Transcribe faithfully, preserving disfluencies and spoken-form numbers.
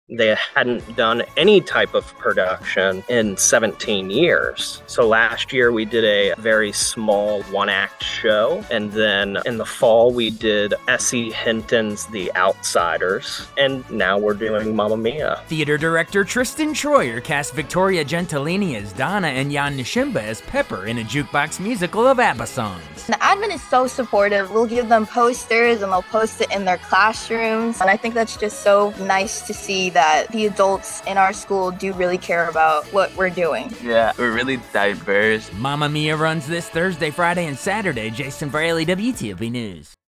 They hadn't done any type of production in seventeen years. So last year we did a very small one-act show, and then in the fall we did S E. Hinton's The Outsiders, and now we're doing Mamma Mia. Theater director Tristan Troyer cast Victoria Gentilini as Donna and Jan Nishimba as Pepper in a jukebox musical of ABBA songs. The admin is so supportive. We'll give them posters and they'll post it in their classrooms, and I think that's just so nice to see that the adults in our school do really care about what we're doing. Yeah, we're really diverse. Mamma Mia runs this Thursday, Friday, and Saturday. Jason Fraley, W T O P News.